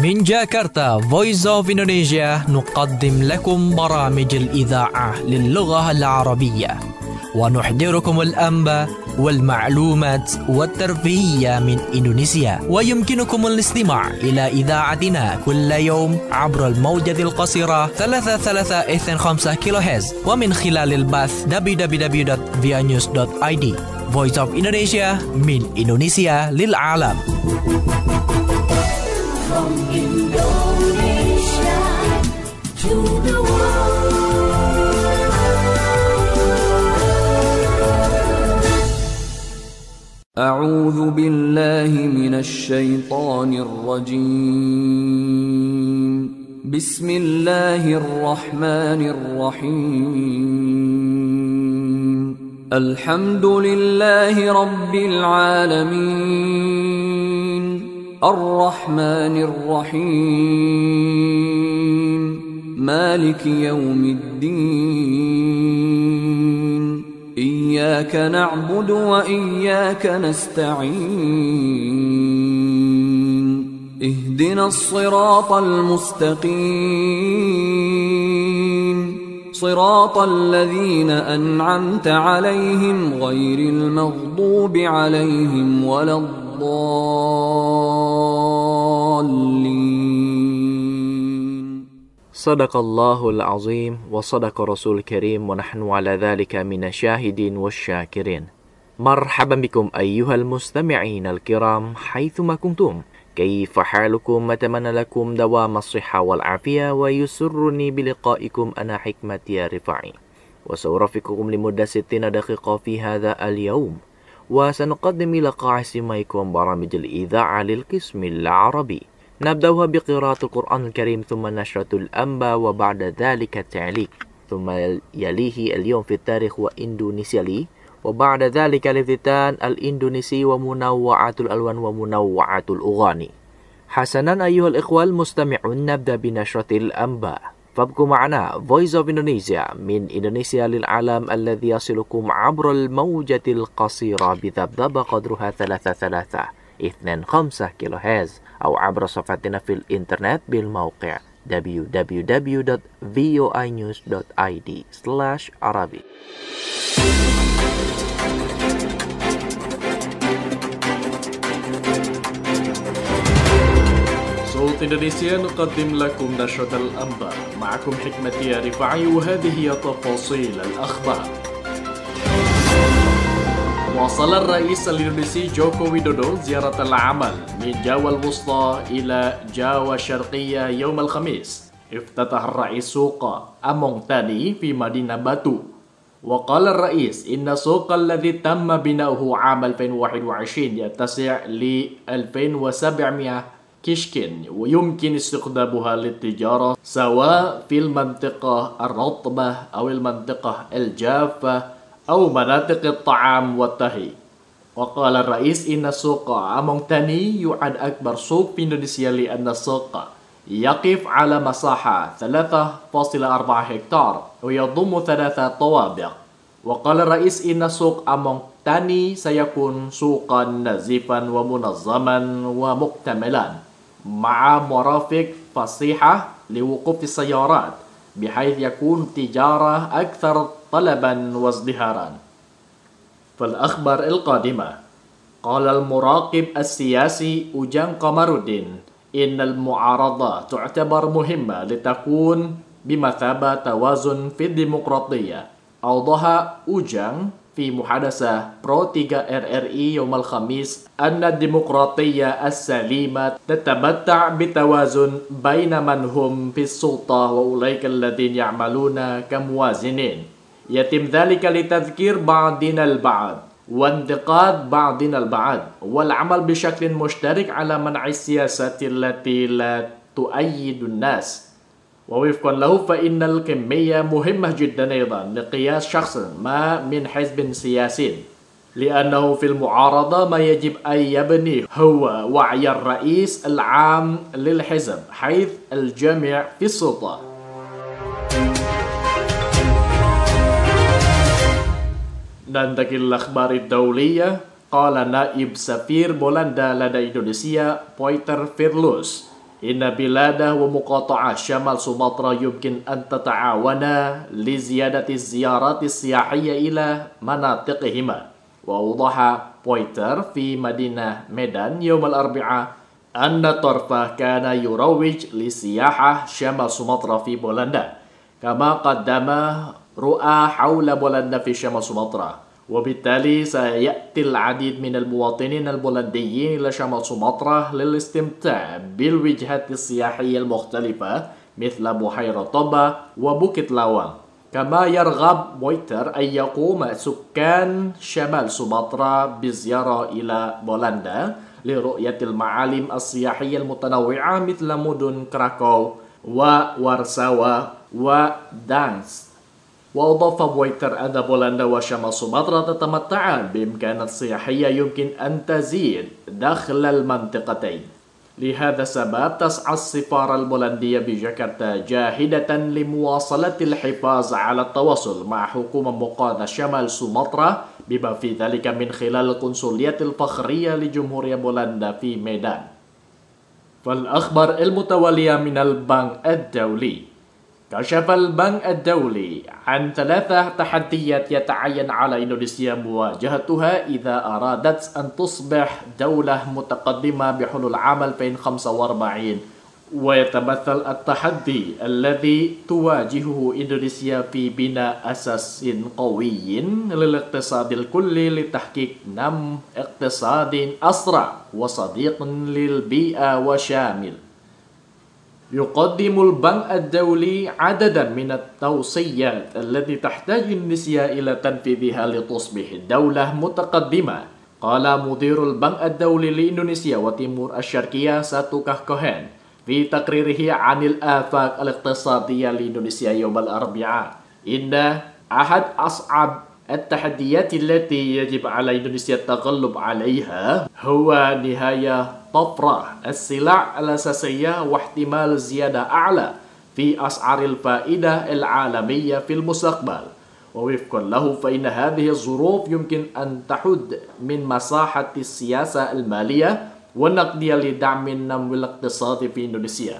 من جاكرتا Voice of Indonesia نقدم لكم برامج الإذاعة للغة العربية ونحضركم الأنباء والمعلومات والترفيهية من إندونيسيا. ويمكنكم الاستماع إلى إذاعتنا كل يوم عبر الموجة القصيرة 3325 كيلوهرتز ومن خلال البث www.vianews.id. Voice of Indonesia من إندونيسيا للعالم. From Indonesia to the world. أعوذ بالله من الشيطان الرجيم. بسم الله الرحمن الرحيم. الحمد لله رب العالمين الرحمن الرحيم مالك يوم الدين إياك نعبد وإياك نستعين اهدنا الصراط المستقيم صراط الذين أنعمت عليهم غير المغضوب عليهم ولا الضالين. صدق الله العظيم وصدق رسول الكريم ونحن على ذلك من الشاهدين والشاكرين. مرحبا بكم أيها المستمعين الكرام حيثما كنتم. كيف حالكم؟ أتمنى لكم دوام الصحة والعافية ويسرني بلقائكم أنا حكمة يا رفاعي وسأرافقكم لمدة 60 دقيقة في هذا اليوم وسنقدم إلى قاعسميكم برامج الإذاعة للقسم العربي. نبدأها بقراءة القرآن الكريم ثم نشرة الأنباء وبعد ذلك التعليق ثم يليه اليوم في التاريخ وإندونيسيا لي وبعد ذلك الافتتان الإندونيسي ومنوعات الألوان ومنوعات الأغاني. حسنا أيها الإخوة المستمعون نبدأ بنشرة الأنباء فابقوا معنا Voice of Indonesia من إندونيسيا للعالم الذي يصلكم عبر الموجة القصيرة بذبذبة قدرها 3325 كيلوهرتز أو عبر صفحتنا في الإنترنت بالموقع www.voinews.id/Arabic. صوت إندونيسيا نقدم لكم نشرة الأنباء معكم حكمة يا رفاعي وهذه هي تفاصيل الأخبار. وصل الرئيس الإندونيسي جوكو ويدودو زيارة العمل من جاوا الوسطى إلى جاوا الشرقية يوم الخميس. افتتح الرئيس سوق أمونغ تاني في مدينة باتو. وقال الرئيس إن السوق الذي تم بناؤه عام 2021 يتسع ل 2700 كشكن ويمكن استخدامها للتجارة سواء في المنطقة الرطبة أو المنطقة الجافة أو مناطق الطعام والطهي. وقال الرئيس إن سوق أمونغ تاني يعد أكبر سوق في إندونيسيا لأن السوق يقف على مساحة 3.4 هكتار ويضم 3 طوابق. وقال الرئيس إن سوق أمونغ تاني سيكون سوقا نظيفا ومنظما ومكتملا مع مرافق فصيحة لوقوف السيارات بحيث يكون تجارة أكثر طلبا وازدهارا. في الأخبار القادمة قال المراقب السياسي أوجان قمرودين إن المعارضة تعتبر مهمة لتكون بمثابة توازن في الديمقراطية. أوضح أوجان في محادثة برو 3 RRI يوم الخميس أن الديمقراطية السليمة تتمتع بتوازن بين من هم في السلطة وأولئك الذين يعملون كموازنين يتم ذلك لتذكير بعضنا البعض وانتقاد بعضنا البعض والعمل بشكل مشترك على منع السياسات التي لا تؤيد الناس. ووفقا له فإن الكمية مهمة جدا أيضا لقياس شخص ما من حزب سياسي لأنه في المعارضة ما يجب أن يبني هو وعي الرئيس العام للحزب حيث الجميع في السلطة. ننتقل للأخبار الدولية. قال نائب سفير بولندا لدى إندونيسيا بويتر فيرلوس إن بلاده ومقاطعة شمال سومطرة يمكن أن تتعاونا لزيادة الزيارات السياحية إلى مناطقهما. وأوضح بويتر في مدينة ميدان يوم الأربعاء أن طرفه كان يروج لسياحة شمال سومطرة في بولندا، كما قدم رؤى حول بولندا في شمال سومطرة، وبالتالي سيأتي العديد من المواطنين البولنديين إلى شمال سومطرة للاستمتاع بالوجهات السياحية المختلفة مثل بحيرة طوبا وبوكيت لاوان. كما يرغب بويتر أن يقوم سكان شمال سومطرة بزيارة إلى بولندا لرؤية المعالم السياحية المتنوعة مثل مدن كراكو وورساوا ودانسك. وأضاف بويتر أن بولندا وشمال سومطرة تتمتعان بإمكانات سياحية يمكن أن تزيد دخل المنطقتين. لهذا السبب تسعى السفارة البولندية بجاكرتا جاهدة لمواصلة الحفاظ على التواصل مع حكومة مقاطعة شمال سومطرة بما في ذلك من خلال القنصلية الفخرية لجمهورية بولندا في ميدان. فالأخبار المتوالية من البنك الدولي. كشف البنك الدولي عن 3 تحديات يتعين على إندونيسيا مواجهتها إذا أرادت أن تصبح دولة متقدمة بحلول عام 2045، ويتمثل التحدي الذي تواجهه إندونيسيا في بناء أساس قوي للاقتصاد الكلي لتحقيق نمو اقتصادي أسرع وصديق للبيئة وشامل. يقدم البنك الدولي عددا من التوصيات التي تحتاج إندونيسيا إلى تنفيذها لتصبح دولة متقدمة. قال مدير البنك الدولي لإندونيسيا وتيمور الشرقية ساتوكاه كوهن في تقريره عن الآفاق الاقتصادية لإندونيسيا يوم الأربعاء إن أحد أصعب التحديات التي يجب على إندونيسيا التغلب عليها هو نهاية طفرة السلع الأساسية واحتمال زيادة أعلى في أسعار الفائدة العالمية في المستقبل. ووفقا له فإن هذه الظروف يمكن أن تحد من مساحة السياسة المالية والنقدية لدعم النمو الاقتصادي في إندونيسيا.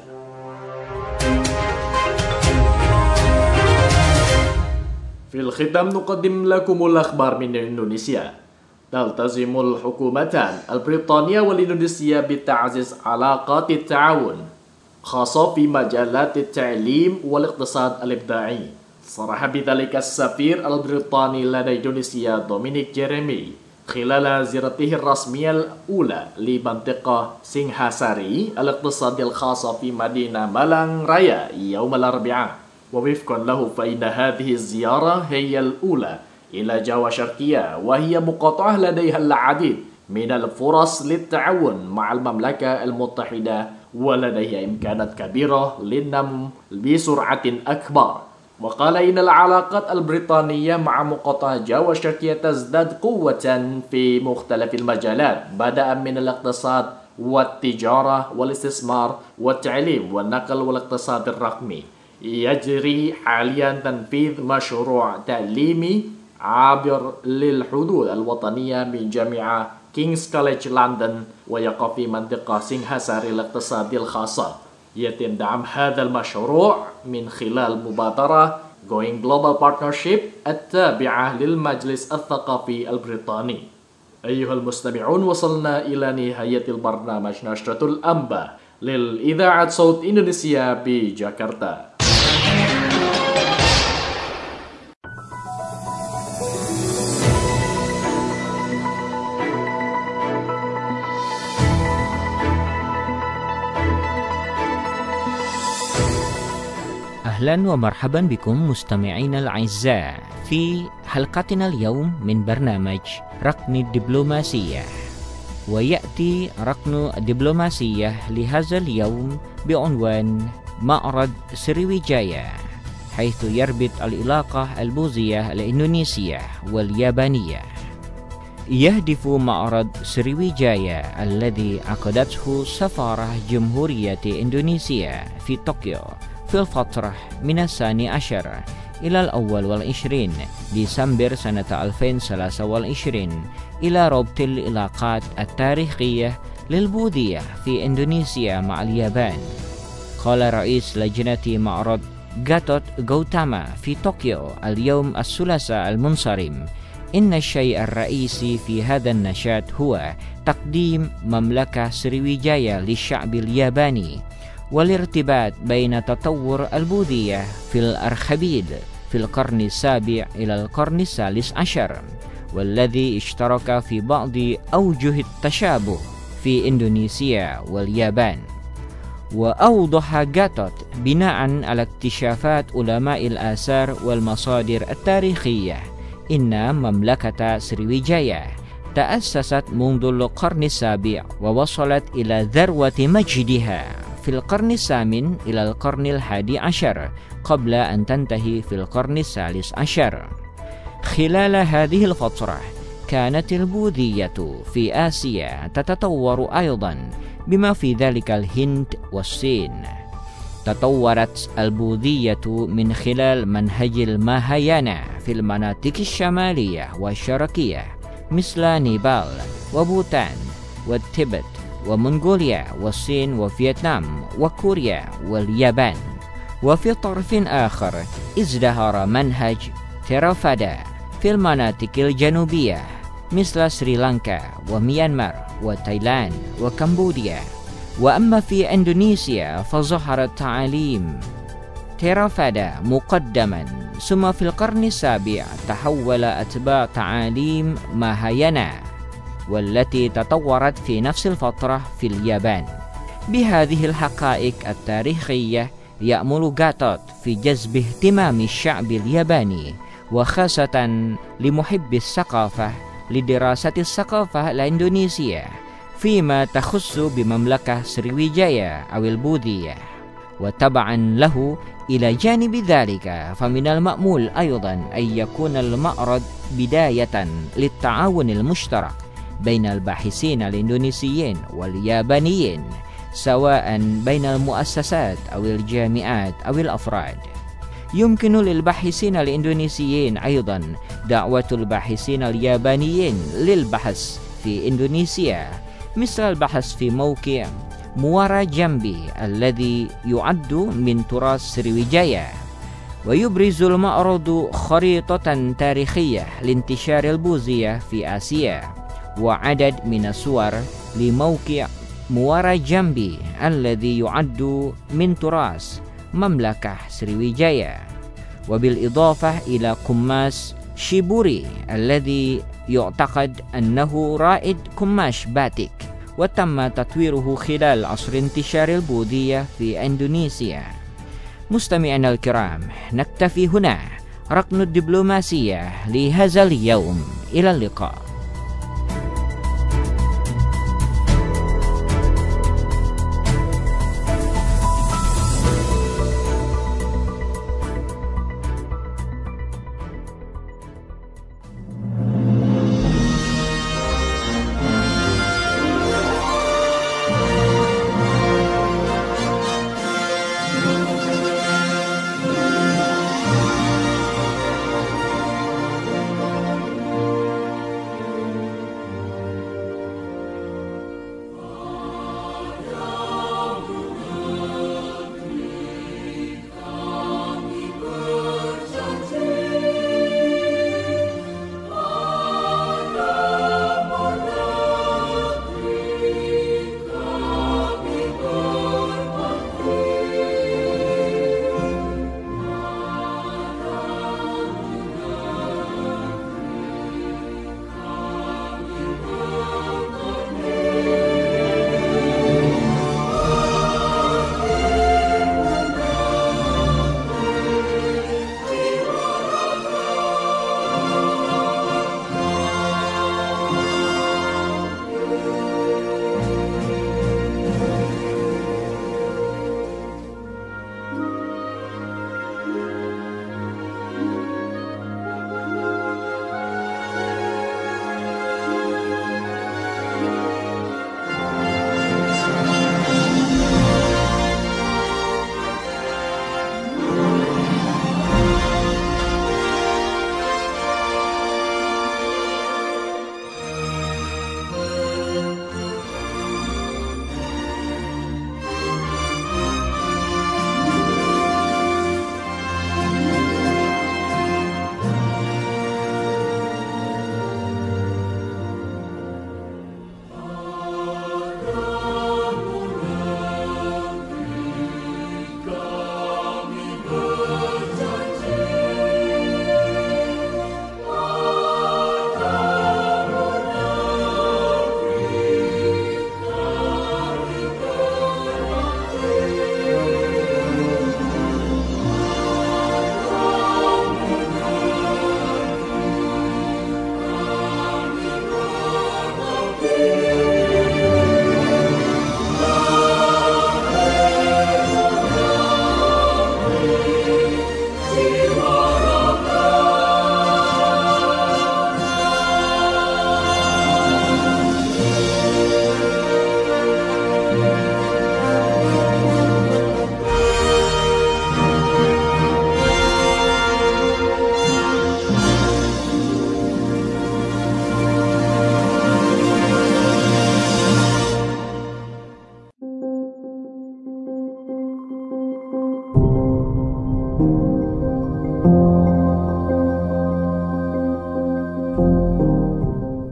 في الختام نقدم لكم الأخبار من إندونيسيا. تلتزم الحكومتان البريطانية والإندونيسية بتعزيز علاقات التعاون خاصة في مجالات التعليم والاقتصاد الإبداعي. صرح بذلك السفير البريطاني لدى إندونيسيا دومينيك جيريمي خلال زيارته الرسمية الأولى لمنطقة سينغهاساري الاقتصادية الخاصة في مدينة مالانغ رايا يوم الأربعاء. ووفقا له فإن هذه الزيارة هي الأولى إلى جاوا شرقية، وهي مقاطعة لديها العديد من الفرص للتعاون مع المملكة المتحدة ولديها إمكانات كبيرة للنمو بسرعة أكبر. وقال إن العلاقات البريطانية مع مقاطعة جاوا الشرقية تزداد قوة في مختلف المجالات بدءا من الاقتصاد والتجارة والاستثمار والتعليم والنقل والاقتصاد الرقمي. يجري حاليا تنفيذ مشروع تعليمي عابر للحدود الوطنية من جامعة كينغز كوليدج لندن ويقع في منطقة سينغهاساري الاقتصادية الخاصة. يتم دعم هذا المشروع من خلال مبادرة Going Global Partnership التابعة للمجلس الثقافي البريطاني. أيها المستمعون، وصلنا إلى نهاية البرنامج نشرة الأنباء للإذاعة صوت إندونيسيا بجاكرتا. أهلا ومرحبا بكم مستمعينا الأعزاء في حلقتنا اليوم من برنامج ركن الدبلوماسية. ويأتي ركن الدبلوماسية لهذا اليوم بعنوان معرض سريويجايا، حيث يربط العلاقة البوذية الإندونيسية واليابانية. يهدف معرض سريويجايا الذي عقدته سفارة جمهورية إندونيسيا في طوكيو في الفترة من 12 إلى 21 ديسمبر سنة 2023 إلى ربط العلاقات التاريخية للبوذية في إندونيسيا مع اليابان. قال رئيس لجنة معرض غاتوت غوتاما في طوكيو اليوم الثلاثاء المنصرم: إن الشيء الرئيسي في هذا النشاط هو تقديم مملكة سريويجايا للشعب الياباني، والارتباط بين تطور البوذية في الأرخبيل في القرن السابع إلى القرن الثالث عشر، والذي اشترك في بعض أوجه التشابه في إندونيسيا واليابان. وأوضح غاتوت بناء على اكتشافات علماء الآثار والمصادر التاريخية إن مملكة سريويجايا تأسست منذ القرن السابع ووصلت إلى ذروة مجدها في القرن الثامن إلى القرن الحادي عشر قبل أن تنتهي في القرن الثالث عشر. خلال هذه الفترة كانت البوذية في آسيا تتطور أيضا، بما في ذلك الهند والصين. تطورت البوذية من خلال منهج الماهايانا في المناطق الشمالية والشرقية مثل نيبال وبوتان والتبت ومنغوليا والصين وفيتنام وكوريا واليابان. وفي طرف آخر ازدهر منهج تيرافادا في المناطق الجنوبية مثل سريلانكا وميانمار وتايلاند وكمبوديا. وأما في إندونيسيا فظهر تعاليم تيرافادا مقدما، ثم في القرن السابع تحول أتباع تعاليم ماهايانا، والتي تطورت في نفس الفترة في اليابان. بهذه الحقائق التاريخية يأمل غاتوت في جذب اهتمام الشعب الياباني وخاصة لمحبي الثقافة لدراسة الثقافة الإندونيسية فيما تخص بمملكة سريويجايا أو البوذية. وتبعا له إلى جانب ذلك فمن المأمول أيضا أن يكون المعرض بداية للتعاون المشترك بين الباحثين الإندونيسيين واليابانيين، سواء بين المؤسسات أو الجامعات أو الأفراد. يمكن للباحثين الإندونيسيين أيضا دعوة الباحثين اليابانيين للبحث في إندونيسيا، مثل البحث في موقع موارا جامبي الذي يعد من تراث سريويجايا. ويبرز المعرض خريطة تاريخية لانتشار البوذية في آسيا وعدد من الصور لموقع موارا جامبي الذي يعد من تراث مملكة سريويجايا، وبالإضافة إلى قماش شيبوري الذي يعتقد أنه رائد قماش باتيك، وتم تطويره خلال عصر انتشار البوذية في إندونيسيا. مستمعينا الكرام، نكتفي هنا ركن الدبلوماسية لهذا اليوم. إلى اللقاء.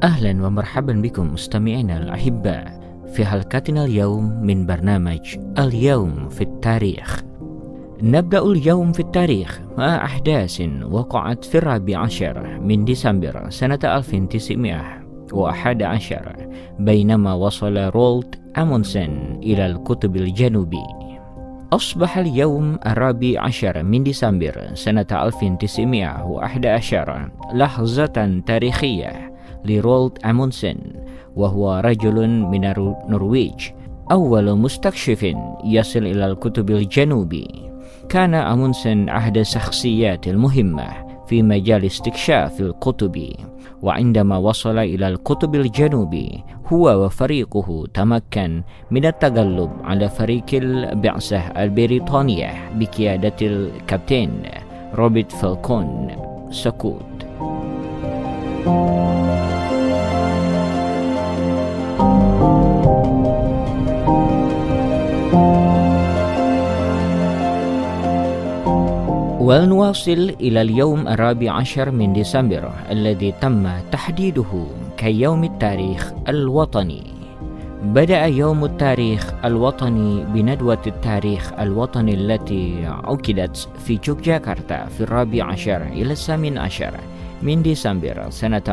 أهلا ومرحبا بكم مستمعينا الأحباء في حلقتنا اليوم من برنامج اليوم في التاريخ. نبدأ اليوم في التاريخ مع أحداث وقعت في 14 من ديسمبر سنة 1911 بينما وصل رولد أموندسن إلى القطب الجنوبي. أصبح اليوم 14 من ديسمبر سنة 1911 لحظة تاريخية لرولد أموندسن، وهو رجل من النرويج، أول مستكشف يصل إلى القطب الجنوبي. كان أموندسن أحد الشخصيات المهمة في مجال استكشاف القطب، وعندما وصل إلى القطب الجنوبي هو وفريقه تمكن من التغلب على فريق البعثة البريطانية بقيادة الكابتن روبرت فالكون سكوت. ونواصل إلى اليوم 14 من ديسمبر الذي تم تحديده كيوم التاريخ الوطني. بدأ يوم التاريخ الوطني بندوة التاريخ الوطني التي عقدت في يوغياكرتا في 14 إلى 18 من ديسمبر سنة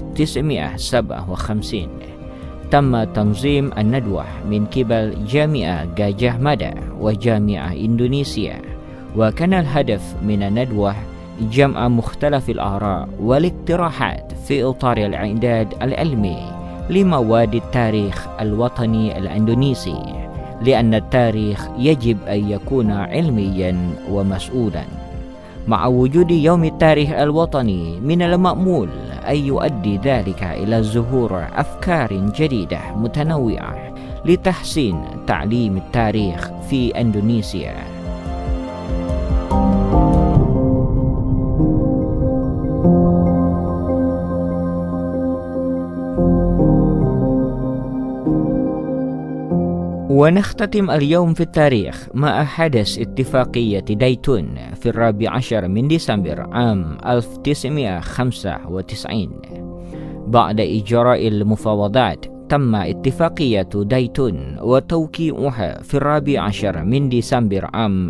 1957. تم تنظيم الندوة من قبل جامعة غاجah Mada وجامعة إندونيسيا، وكان الهدف من الندوة جمع مختلف الآراء والاقتراحات في إطار الإعداد العلمي لمواد التاريخ الوطني الإندونيسي، لأن التاريخ يجب أن يكون علميا ومسؤولا. مع وجود يوم التاريخ الوطني من المأمول أن يؤدي ذلك إلى ظهور أفكار جديدة متنوعة لتحسين تعليم التاريخ في إندونيسيا. ونختتم اليوم في التاريخ مع حدث اتفاقية دايتون في 14 من ديسمبر عام 1995. بعد إجراء المفاوضات تم اتفاقية دايتون وتوقيعها في 14 من ديسمبر عام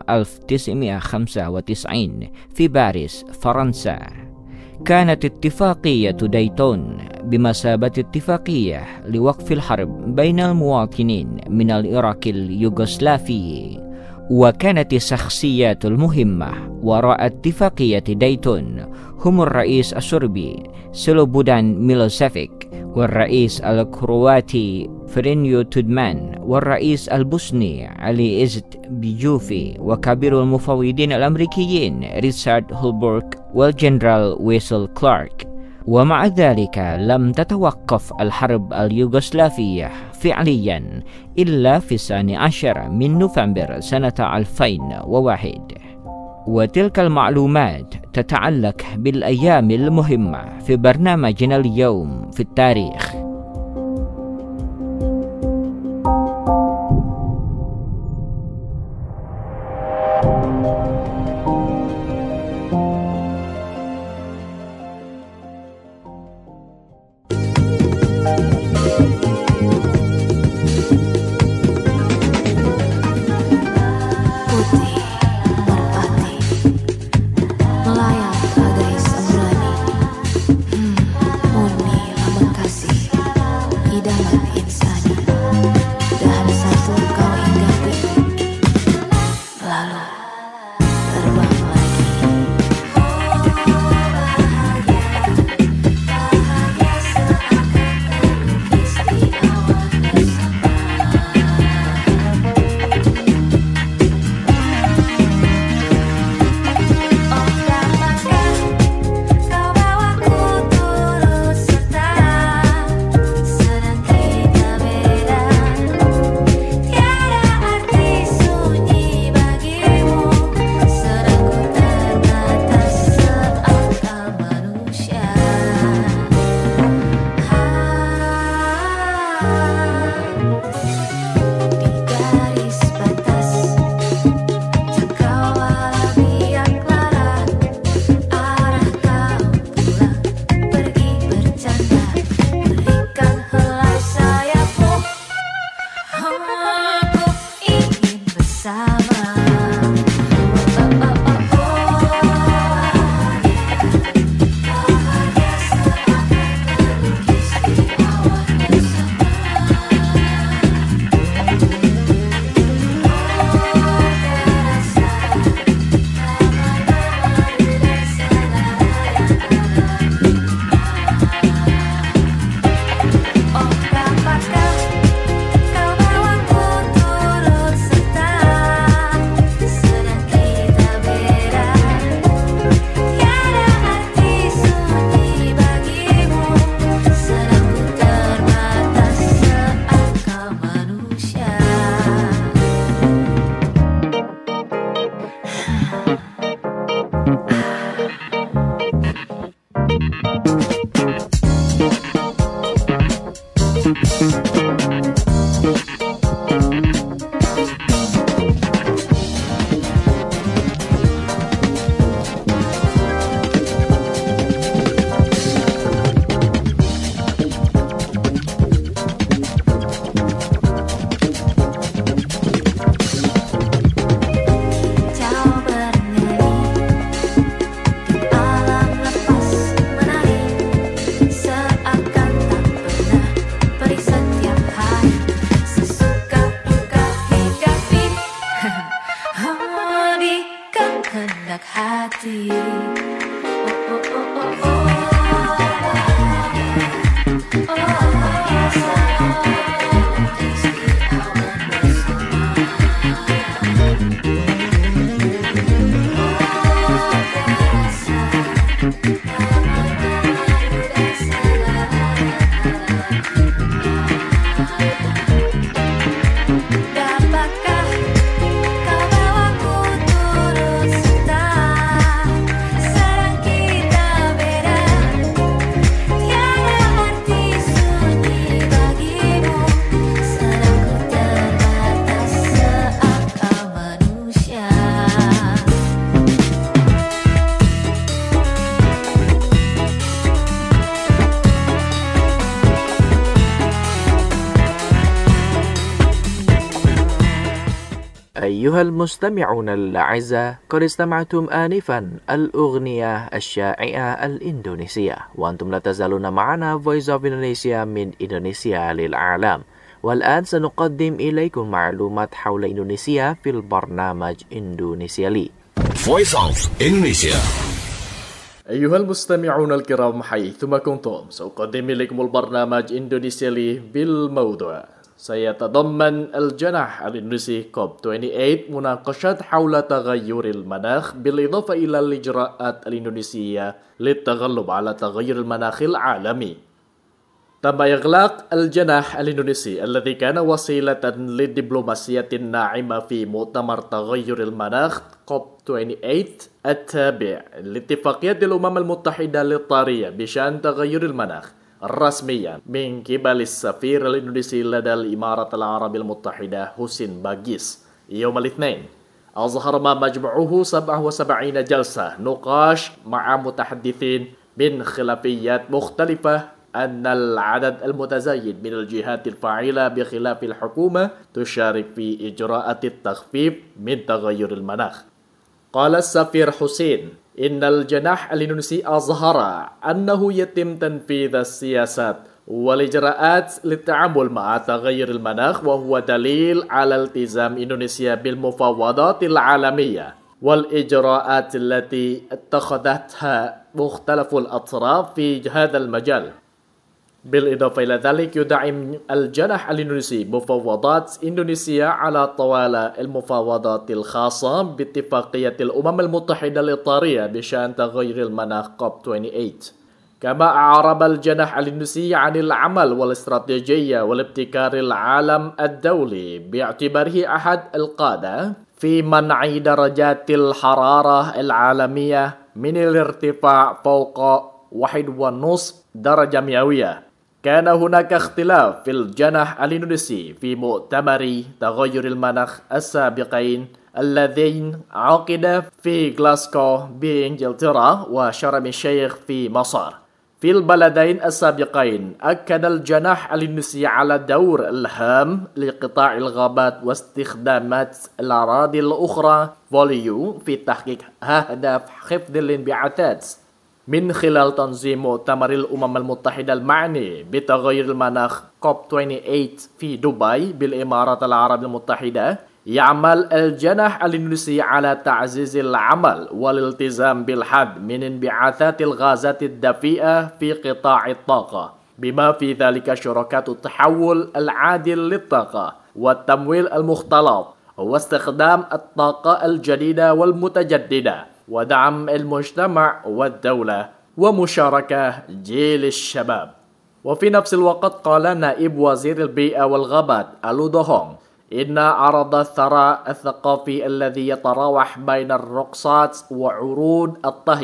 1995 في باريس فرنسا. كانت اتفاقية دايتون بمثابة اتفاقية لوقف الحرب بين المواطنين من العراق اليوغوسلافي، وكانت الشخصيات المهمة وراء اتفاقية دايتون هم الرئيس الصربي سلوبودان ميلوسيفيك، والرئيس الكرواتي فرينيو تودمان، والرئيس البوسني علي إزت بيجوفي، وكبير المفوضين الأمريكيين ريتشارد هولبروك والجنرال ويسل كلارك. ومع ذلك لم تتوقف الحرب اليوغوسلافية فعليا إلا في 12 من نوفمبر سنة 2001. وتلك المعلومات تتعلق بالأيام المهمة في برنامجنا اليوم في التاريخ. Melayang bagai sembrani, murni lambang kasih. أيها المستمعون الأعزاء، قد استمعتم آنفا الأغنية الشائعة الإندونيسية، وأنتم لا تزالون معنا Voice of Indonesia من إندونيسيا للعالم. والآن سنقدم إليكم معلومات حول إندونيسيا في البرنامج إندونيسيا لي. Voice of Indonesia. أيها المستمعون الكرام حيثما كنتم، سأقدم إليكم البرنامج إندونيسيا لي بالموضوع سيتضمن الجناح الإندونيسي كوب 28 مناقشات حول تغير المناخ بالإضافة إلى الإجراءات الإندونيسية للتغلب على تغير المناخ العالمي. تم إغلاق الجناح الإندونيسي الذي كان وسيلة للدبلوماسية الناعمة في مؤتمر تغير المناخ كوب 28 التابع لاتفاقية الأمم المتحدة للطارية بشأن تغير المناخ رسميا من قبل السفير الإندونيسي لدى الإمارات العربية المتحدة حسين باغيس يوم الاثنين. أظهر ما مجموعه 77 جلسة نقاش مع متحدثين من خلفيات مختلفة أن العدد المتزايد من الجهات الفاعلة بخلاف الحكومة تشارك في إجراءات التخفيف من تغير المناخ. قال السفير حسين إن الجناح الإندونيسي أظهر أنه يتم تنفيذ السياسات والإجراءات للتعامل مع تغير المناخ، وهو دليل على التزام إندونيسيا بالمفاوضات العالمية والإجراءات التي اتخذتها مختلف الأطراف في هذا المجال. بالإضافة إلى ذلك، يدعم الجناح الإندونيسي مفاوضات إندونيسيا على طوال المفاوضات الخاصة باتفاقية الأمم المتحدة الإطارية بشأن تغير المناخ كوب 28. كما أعرب الجناح الإندونيسي عن العمل والاستراتيجية والابتكار العالم الدولي باعتباره أحد القادة في منع درجات الحرارة العالمية من الارتفاع فوق 1.5 درجة مئوية. كان هناك اختلاف في الجناح الإندونيسي في مؤتمر تغير المناخ السابقين اللذين عقد في غلاسكو بإنجلترا وشرم الشيخ في مصر. في البلدين السابقين أكد الجناح الإندونيسي على الدور الهام لقطاع الغابات واستخدامات الأراضي الأخرى فوليو في تحقيق أهداف حفظ الانبعاثات من خلال تنظيم مؤتمر الأمم المتحدة المعني بتغير المناخ كوب 28 في دبي بالإمارات العربية المتحدة. يعمل الجناح الإندونيسي على تعزيز العمل والالتزام بالحد من انبعاثات الغازات الدفيئة في قطاع الطاقة، بما في ذلك شركات التحول العادل للطاقة والتمويل المختلط واستخدام الطاقة الجديدة والمتجددة ودعم المجتمع والدولة ومشاركة جيل الشباب. وفي نفس الوقت قال نائب وزير البيئة والغابات ألو دوهونغ إن عرض الثراء الثقافي الذي يتراوح بين الرقصات وعروض الطهي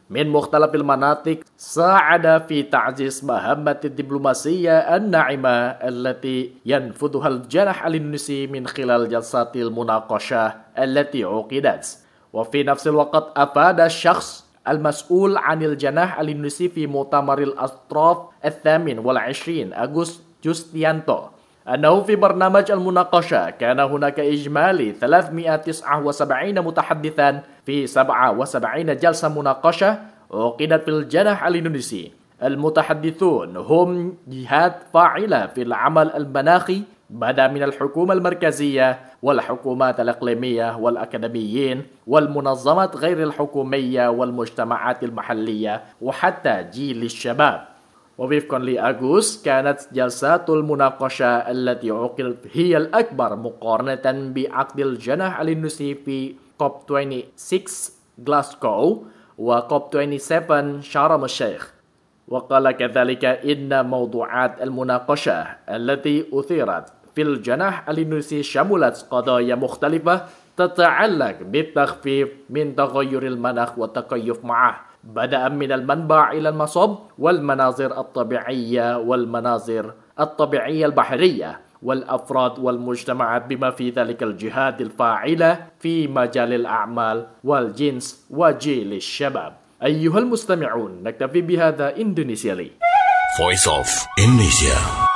من مختلف المناطق ساعد في تعزيز مهمة الدبلوماسية الناعمة التي ينفذها الجناح الإندونيسي من خلال جلسات المناقشة التي عقدت. وفي نفس الوقت أفاد الشخص المسؤول عن الجناح الإندونيسي في مؤتمر الأطراف 28 أغسطس جوستيانتو أنه في برنامج المناقشة كان هناك إجمالي 379 متحدثا في 77 جلسة مناقشة عقدت في الجناح الإندونيسي. المتحدثون هم جهات فاعلة في العمل المناخي بدأ من الحكومة المركزية والحكومات الإقليمية والأكاديميين والمنظمات غير الحكومية والمجتمعات المحلية وحتى جيل الشباب. ووفقا لأغوست كانت جلسات المناقشة التي عقدت هي الأكبر مقارنة بعقد الجناح الإندونيسي في كوب 26 غلاسكو وكوب 27 شرم الشيخ. وقال كذلك إن موضوعات المناقشة التي أثيرت في الجناح الإندونيسي شملت قضايا مختلفة تتعلق بالتخفيف من تغير المناخ والتكيف معه، بدءا من المنبع إلى المصب والمناظر الطبيعية والمناظر الطبيعية البحرية والأفراد والمجتمعات بما في ذلك الجهات الفاعلة في مجال الأعمال والجنس وجيل الشباب. أيها المستمعون، نكتفي بهذا إندونيسيا لي. Voice of Indonesia.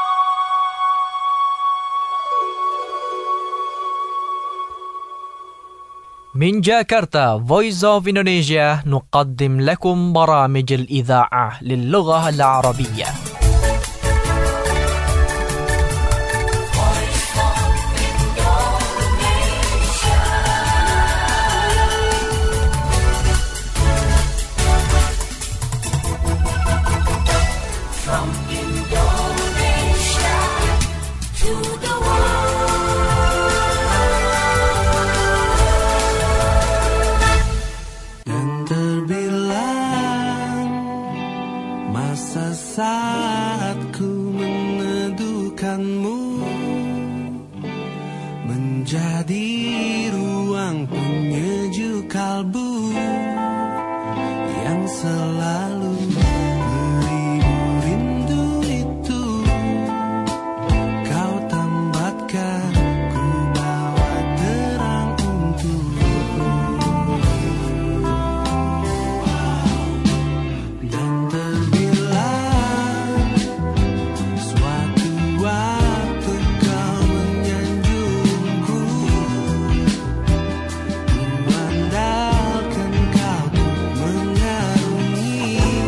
من جاكرتا Voice of Indonesia نقدم لكم برامج الإذاعة للغة العربية. Saat ku meneduhkanmu menjadi ruang penyejuk kalbu yang selalu beribu rindu itu kau tambatkan ku bawa terang untukmu dan andalkan kau mengarungi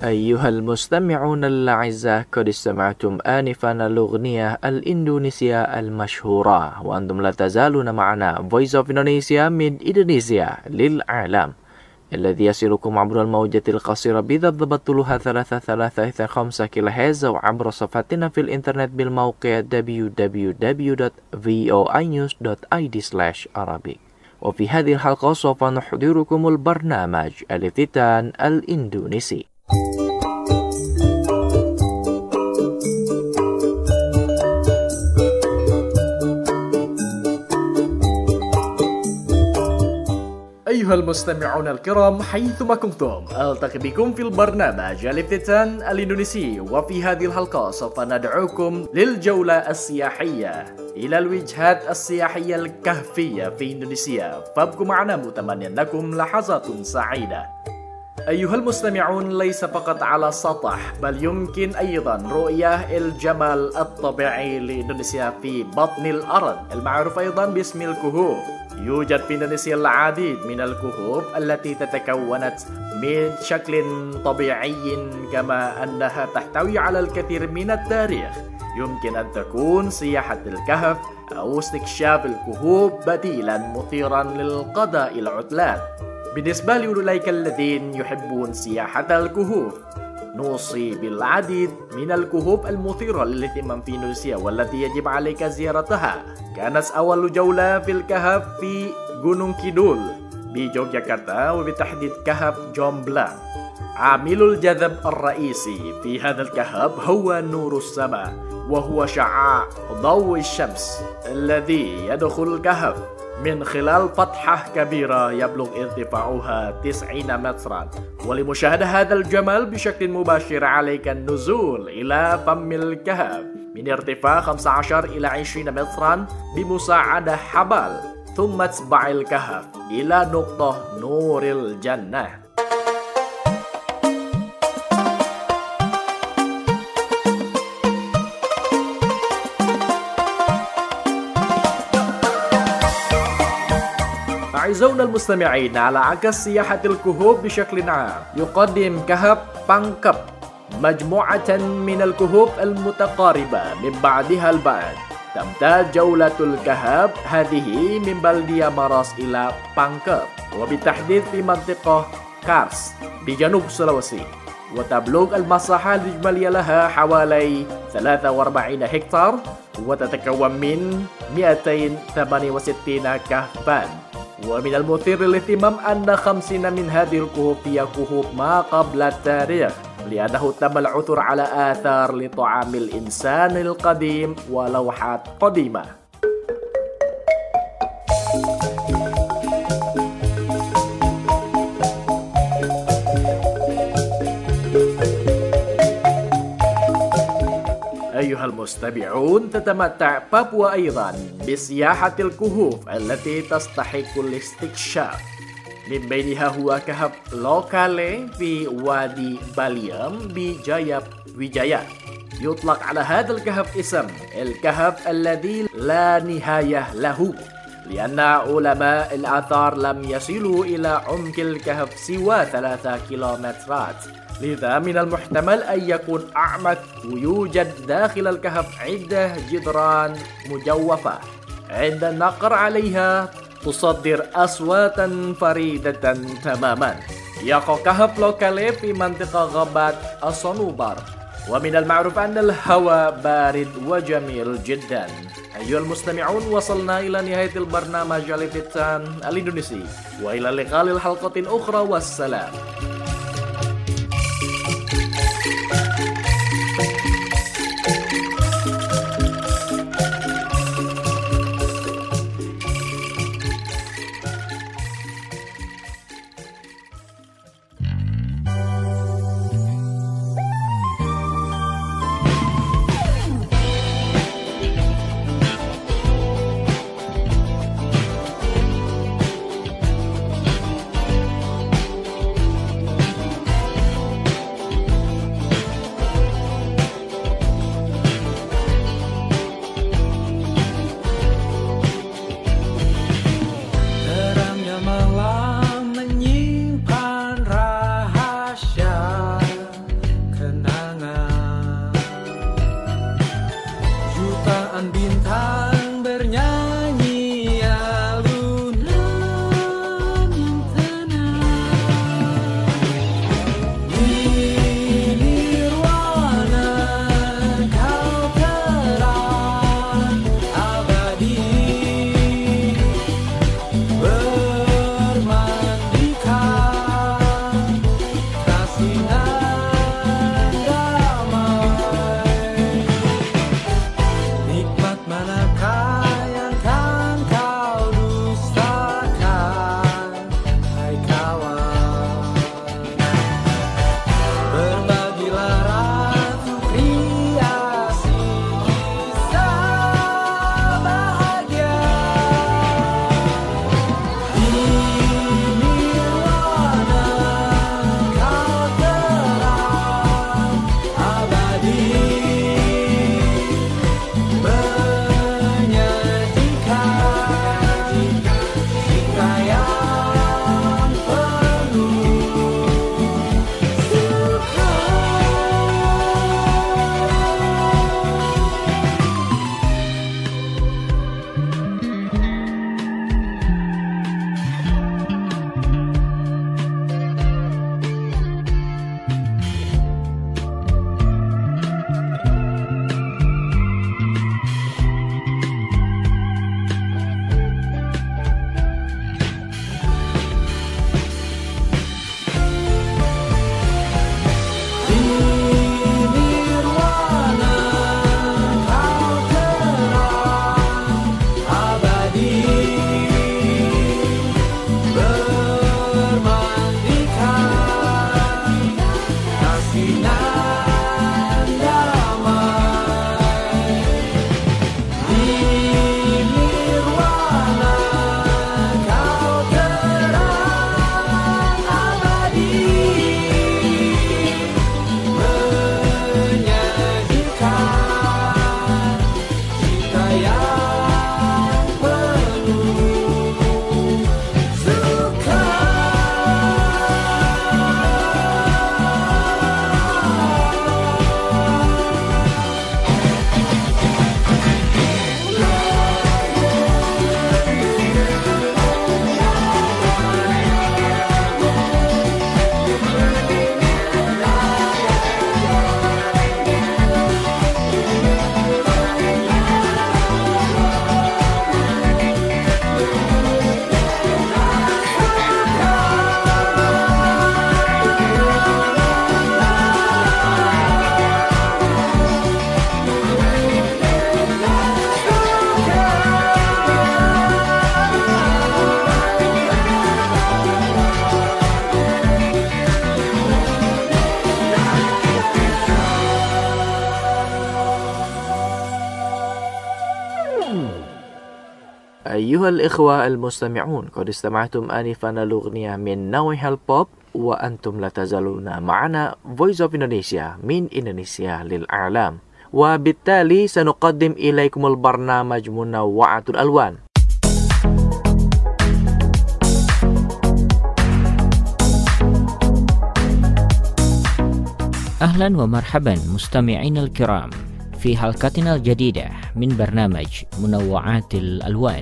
أيها المستمعون الأعزاء، قد استمعتم آنفا الأغنية الإندونيسية المشهورة، وأنتم لا تزالون معنا Voice of Indonesia من إندونيسيا للعالم، الذي يصلكم عبر الموجة القصيرة بضبط طولها 335 كيلوهرتز، أو عبر صفحتنا في الإنترنت بالموقع www.voinews.id/Arabic. وفي هذه الحلقة سوف نحضركم البرنامج الافتتان الإندونيسي. أيها المستمعون الكرام حيثما كنتم، ألتقي بكم في البرنامج الافتتان الإندونيسي، وفي هذه الحلقة سوف ندعوكم للجولة السياحية إلى الوجهات السياحية الكهفية في إندونيسيا، فابقوا معنا متمنيا لكم لحظات سعيدة. أيها المستمعون، ليس فقط على السطح، بل يمكن أيضا رؤية الجمال الطبيعي لإندونيسيا في بطن الأرض، المعروف أيضا باسم الكهوف. يوجد في إندونيسيا العديد من الكهوف التي تتكون من شكل طبيعي، كما أنها تحتوي على الكثير من التاريخ. يمكن أن تكون سياحة الكهف أو استكشاف الكهوف بديلا مثيرا للقضاء العطلات. بالنسبة لأولئك الذين يحبون سياحة الكهوف، نوصي بالعديد من الكهوف المثيرة للاهتمام في إندونيسيا والتي يجب عليك زيارتها. كانت أول جولة في الكهف في Gunung Kidul بيوغياكارتا، وبتحديد كهف جومبلان. عامل الجذب الرئيسي في هذا الكهف هو نور السماء، وهو شعاع ضوء الشمس الذي يدخل الكهف من خلال فتحة كبيرة يبلغ ارتفاعها 90 مترا. ولمشاهدة هذا الجمال بشكل مباشر عليك النزول إلى فم الكهف من ارتفاع 15 إلى 20 مترا بمساعدة حبال، ثم تتبع الكهف إلى نقطة نور الجنة. أعزائنا المستمعين، على عكس سياحة الكهوف بشكل عام، يقدم كهف بانكب مجموعة من الكهوف المتقاربة من بعضها البعض. تمتد جولة الكهف هذه من بلدية ماراس إلى بانكب، وبالتحديد في منطقة كارس بجنوب سلوسي، وتبلغ المساحة الإجمالية لها حوالي 43 هكتار، وتتكون من 268 كهفا. ومن المثير للاهتمام أن 50 من هذه الكهوف هي كهوف ما قبل التاريخ، لأنه تم العثور على آثار لطعام الإنسان القديم ولوحات قديمة. أيها المستمعون، تتمتع بابوا أيضا بسياحة الكهوف التي تستحق الاستكشاف. من بينها هو كهف لوكالي في وادي باليام بجايا ويجايا. يطلق على هذا الكهف اسم الكهف الذي لا نهاية له، لأن علماء الآثار لم يصلوا إلى عمق الكهف سوى 3 كيلومترات، لذا من المحتمل أن يكون أعمق. ويوجد داخل الكهف عدة جدران مجوفة عند النقر عليها تصدر أصواتا فريدة تماما. يقع كهف لوكالي في منطقة غابات الصنوبر، ومن المعروف أن الهواء بارد وجميل جدا. أيها المستمعون، وصلنا إلى نهاية البرنامج الافتتان الإندونيسي، وإلى اللقاء للحلقة أخرى، والسلام. أيها الإخوة المستمعون، قد استمعتم آنفا الأغنية من نوع البوب، وأنتم لا تزالون معنا Voice of Indonesia من إندونيسيا للإعلام. وبالتالي سنقدم إليكم البرنامج منوعة الألوان. أهلا ومرحبا مستمعين الكرام في حلقتنا الجديدة من برنامج منوعات الألوان،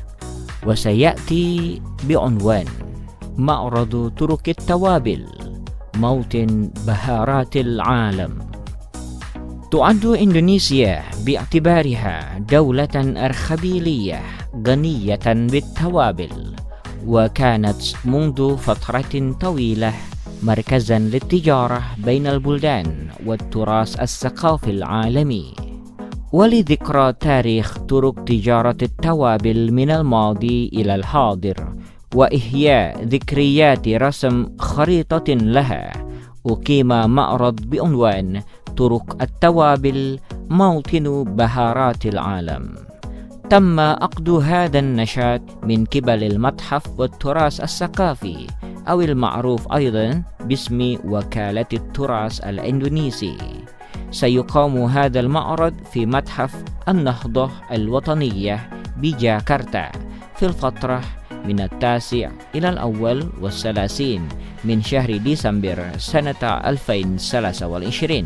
وسيأتي بعنوان معرض ترك التوابل، موطن بهارات العالم. تعد إندونيسيا باعتبارها دولة أرخبيلية غنية بالتوابل، وكانت منذ فترة طويلة مركزا للتجارة بين البلدان والتراث الثقافي العالمي. ولذكرى تاريخ ترك تجارة التوابل من الماضي إلى الحاضر وإحياء ذكريات رسم خريطة لها، أقيم معرض بعنوان ترك التوابل، موطن بهارات العالم. تم عقد هذا النشاط من قبل المتحف والتراث الثقافي، أو المعروف أيضا باسم وكالة التراث الإندونيسي. سيقام هذا المعرض في متحف النهضة الوطنية بجاكرتا في الفترة من 9 إلى 31 من شهر ديسمبر سنة 2023.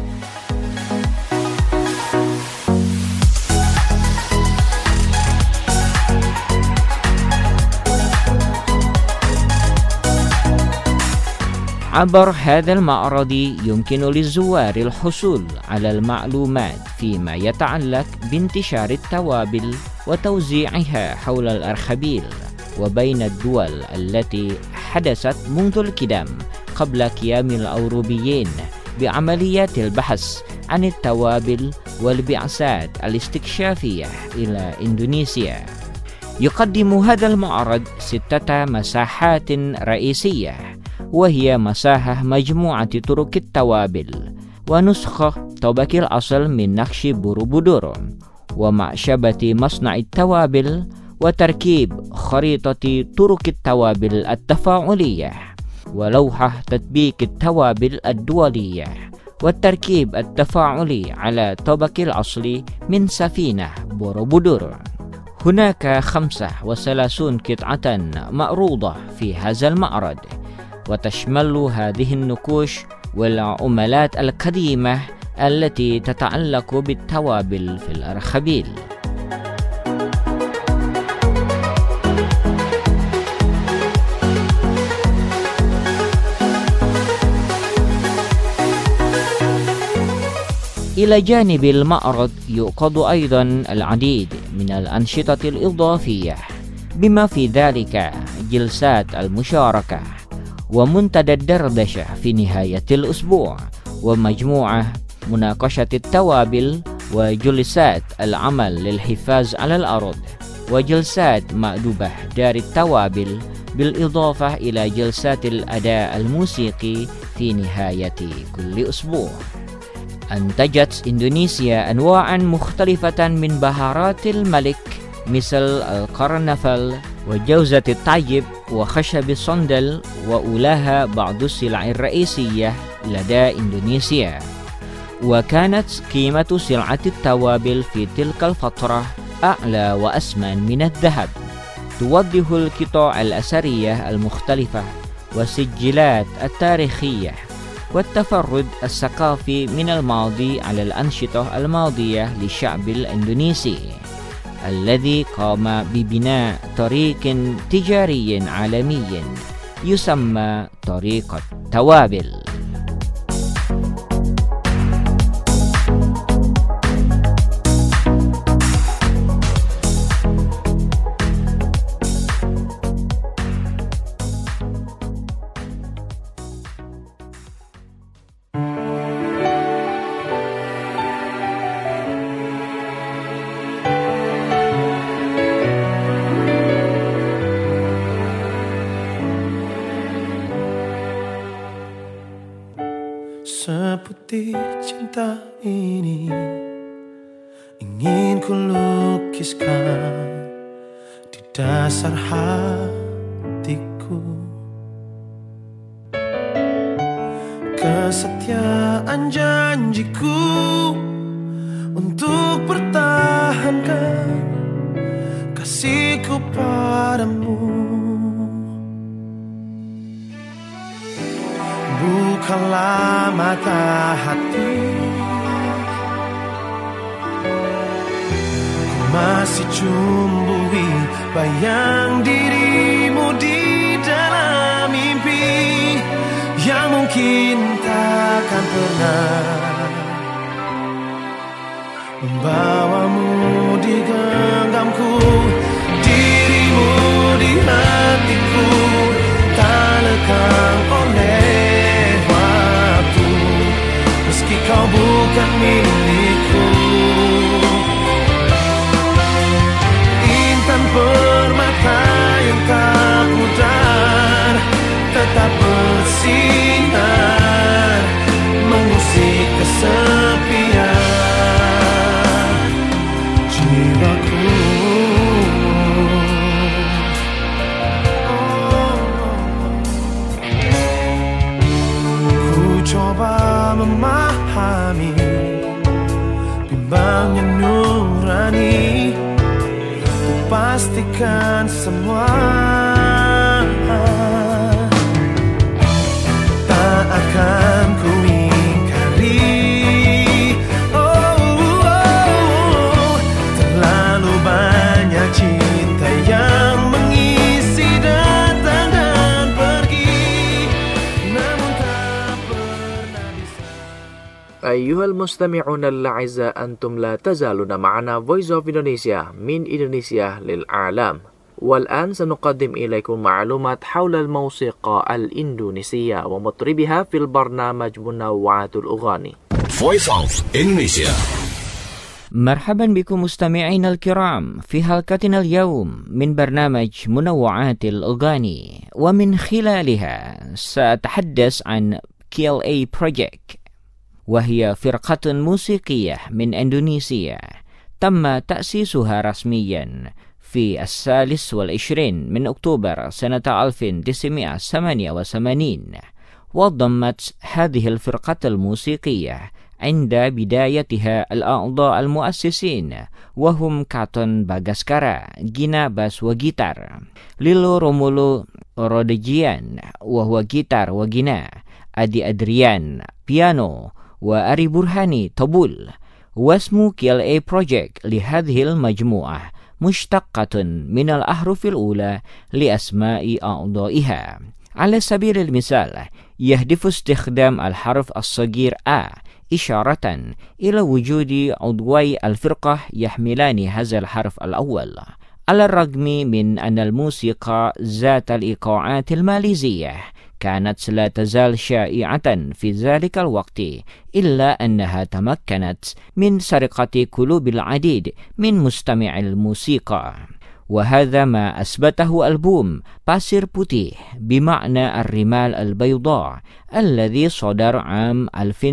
عبر هذا المعرض يمكن للزوار الحصول على المعلومات فيما يتعلق بانتشار التوابل وتوزيعها حول الأرخبيل وبين الدول التي حدثت منذ القدم قبل قيام الأوروبيين بعمليات البحث عن التوابل والبعثات الاستكشافية إلى إندونيسيا. يقدم هذا المعرض 6 مساحات رئيسية، وهي مساحة مجموعة ترك التوابل، ونسخة طبق الأصل من نقش بوروبودور، ومعشبة مصنع التوابل، وتركيب خريطة ترك التوابل التفاعلية، ولوحة تطبيق التوابل الدولية، والتركيب التفاعلي على طبق الأصل من سفينة بوروبودور. هناك 35 قطعة معروضة في هذا المعرض، وتشمل هذه النقوش والعملات القديمة التي تتعلق بالتوابل في الأرخبيل. إلى جانب المعرض يعقد أيضا العديد من الأنشطة الإضافية، بما في ذلك جلسات المشاركة ومنتدى الدردشة في نهاية الأسبوع، ومجموعة مناقشة التوابل، وجلسات العمل للحفاظ على الأرض، وجلسات مأدبة دار التوابل، بالإضافة إلى جلسات الأداء الموسيقي في نهاية كل أسبوع. أنتجت إندونيسيا أنواعا مختلفة من بهارات الملك مثل القرنفل وجوزة الطيب وخشب الصندل، وأولاها بعض السلع الرئيسية لدى إندونيسيا. وكانت قيمة سلعة التوابل في تلك الفترة أعلى وأثمن من الذهب. توضح القطع الأثرية المختلفة والسجلات التاريخية والتفرد الثقافي من الماضي على الأنشطة الماضية للشعب الإندونيسي، الذي قام ببناء طريق تجاري عالمي يسمى طريق التوابل. Seputih cinta ini ingin ku lukiskan dasar hatiku. Kesetiaan janjiku untuk pertahankan kasihku padamu. Bukalah mata hati, ku masih cumbui bayang dirimu di dalam mimpi yang mungkin takkan pernah membawamu di genggamku. Dirimu di hatiku tak lekang oleh waktu, meski kau bukan milikku. Intan permata yang tak pudar tetap bersinar, mengusik kesepian jiwaku. Ku coba memahami bimbangnya nurani, untuk pastikan semua tak akan ku ingkari. Terlalu banyak cinta yang mengisi datang dan pergi, namun tak pernah bisa. Ayyuhal mustami'un al-a'izza, antum la tazaluna ma'ana Voice of Indonesia min Indonesia lil a'lam. والآن سنقدم إليكم معلومات حول الموسيقى الإندونيسية ومطربها في البرنامج منوعات الأغاني. Voice of Indonesia. مرحبا بكم مستمعينا الكرام في حلقتنا اليوم من برنامج منوعات الأغاني، ومن خلالها سأتحدث عن KLA Project، وهي فرقة موسيقية من إندونيسيا تم تأسيسها رسميا في 23 من أكتوبر سنة 1988. وضمت هذه الفرقة الموسيقية عند بدايتها الأعضاء المؤسسين، وهم كاتون باغاسكارا جينا باس وجيتار، ليلو رومولو رودجيان وهو جيتار وجينا، أدي أدريان بيانو، وأري برهاني طبول. واسم KLA Project لهذه المجموعة مشتقة من الأحرف الأولى لأسماء أعضائها. على سبيل المثال يهدف استخدام الحرف الصغير A إشارة إلى وجود عضوي الفرقة يحملان هذا الحرف الأول. على الرغم من أن الموسيقى ذات الإيقاعات الماليزية كانت لا تزال شائعة في ذلك الوقت، إلا أنها تمكنت من سرقة قلوب العديد من مستمع الموسيقى، وهذا ما أثبته ألبوم باسير بوتيه بمعنى الرمال البيضاء الذي صدر عام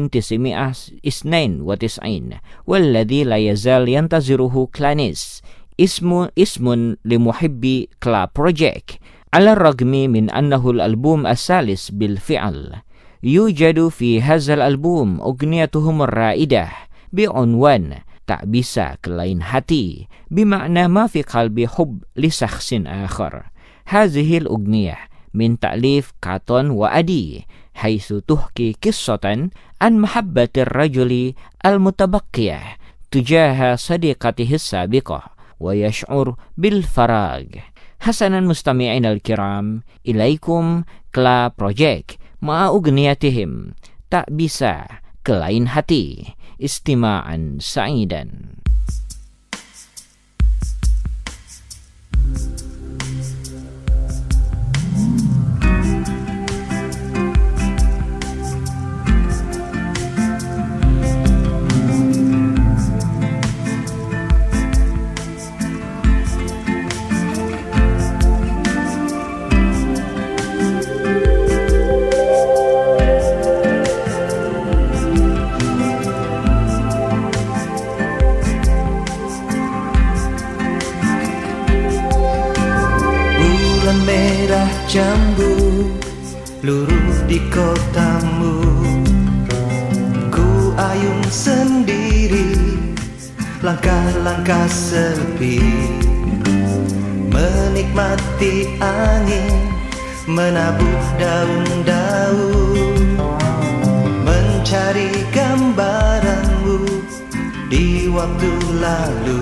1992 والذي لا يزال ينتظره كلانيس، اسم لمحبي كلا بروجيكت. على الرغم من أنه الألبوم الثالث بالفعل، يوجد في هذا الألبوم أغنيتهم الرائدة بعنوان tak bisa ke lain hati، بمعنى ما في قلبي حب لشخص آخر. هذه الأغنية من تأليف كاتون وأدي، حيث تحكي قصة عن محبة الرجل المتبقية تجاه صديقته السابقة ويشعر بالفراغ. حسنا مستمعينا الكرام، إليكم كلا بروجيكت مع أغنيتهم tak bisa ke lain hati. استماعا سعيدا. indah jambu luruh di kotamu. Ku ayun sendiri, langkah-langkah sepi, menikmati angin menabuh daun-daun, mencari gambaranmu di waktu lalu.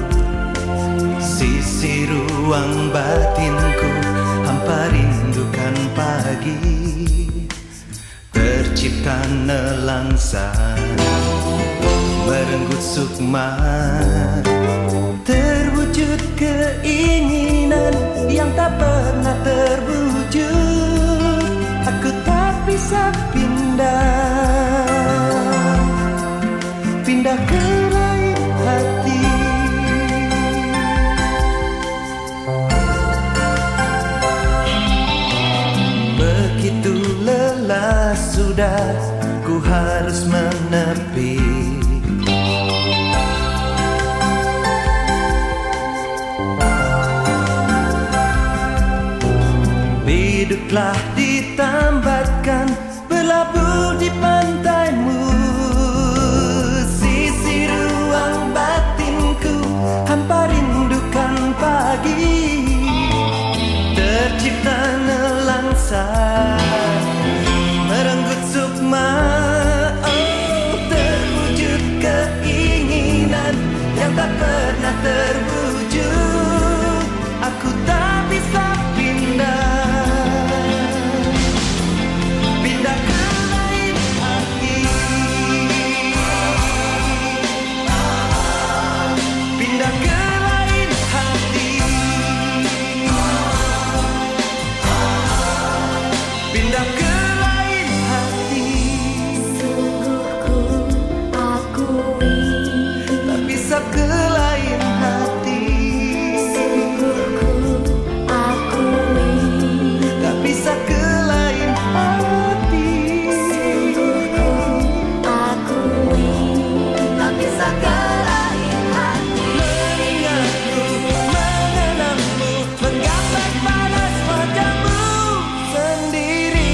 Sisi ruang batinku hampa rindukan pagi, tercipta nelangsa merenggut sukma, terwujud keinginan yang tak pernah terwujud. Aku tak bisa pindah ke lain hati. Begitu lelah sudah, ku harus menepi. Biduklah ditambatkan, berlabuh di pantaimu. Sisi ruang batinku hampa rindukan pagi, tercipta nelangsa merenggut sukma. Oh, terwujud keinginan yang tak pernah terwujud. Aku tak bisa pindah ke lain hati, pindah ke lain hati, pindah ke lain hati. Sungguh ku akui, Tak bisa ke lain hati, sungguh ku akui, tak bisa ke lain hati, sungguh ku akui, tak bisa ke lain hati. mengingatku, mengenangmu, menggapai panas wajahmu sendiri.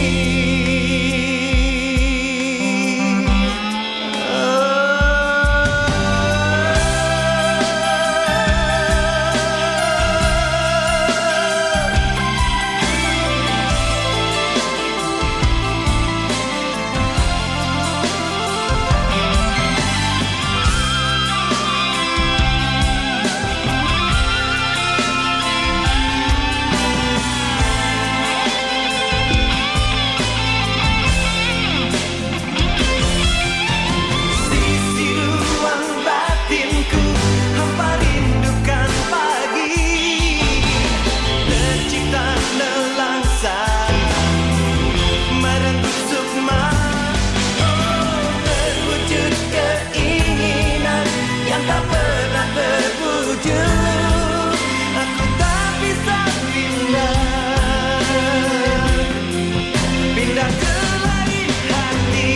Sisi ruang batinku hampa rindukan pagi, tercipta nelangsa merenggut sukma. Oh, terwujud keinginan yang tak pernah terwujud. Aku tak bisa pindah ke lain hati,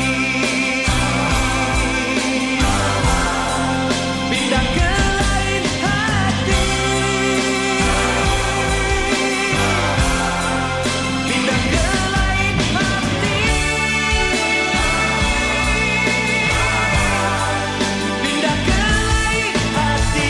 pindah ke lain hati, pindah ke lain hati, pindah ke lain hati.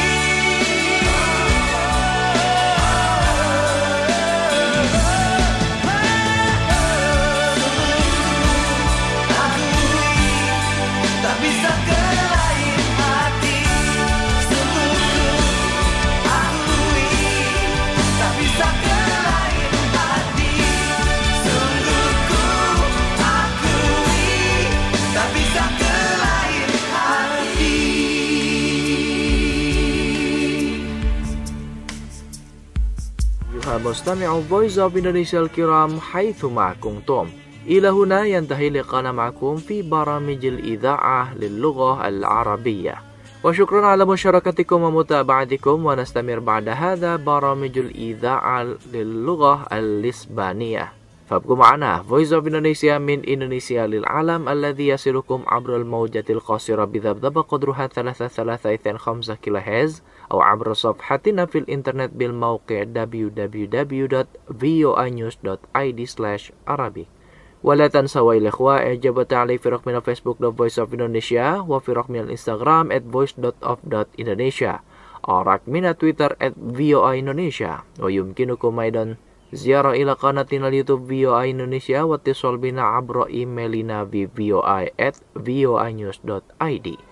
Tak bisa ke lain hati, sungguh akui, tak bisa ke lain hati, sungguh akui, tak bisa ke lain hati. أيها مستمعو Voice of Indonesia الكرام حيثما كنتم، إلى هنا ينتهي لقاءنا معكم في برامج الإذاعة للغة العربية، وشكرا على مشاركتكم ومتابعتكم. ونستمر بعد هذا برامج الإذاعة للغة الإسبانية. فابقوا معنا Voice of Indonesia من إندونيسيا للعالم الذي يصلكم عبر الموجة القصيرة بذبذبة قدرها 3.5 كيلوهرتز أو عبر صفحتنا في الإنترنت بالموقع www.voinews.id/Arabic. ولا تنسوا يا الإخوة إعجاب وتعليق في رقمنا فيسبوك Voice of Indonesia وفي رقمنا الإنستغرام @voice.of.indonesia أو رقمنا تويتر @VOA Indonesia ويمكنكم أيضا زيارة إلى قناتنا اليوتيوب VOA Indonesia واتصال بنا عبر إيميلنا في voi@voinews.id.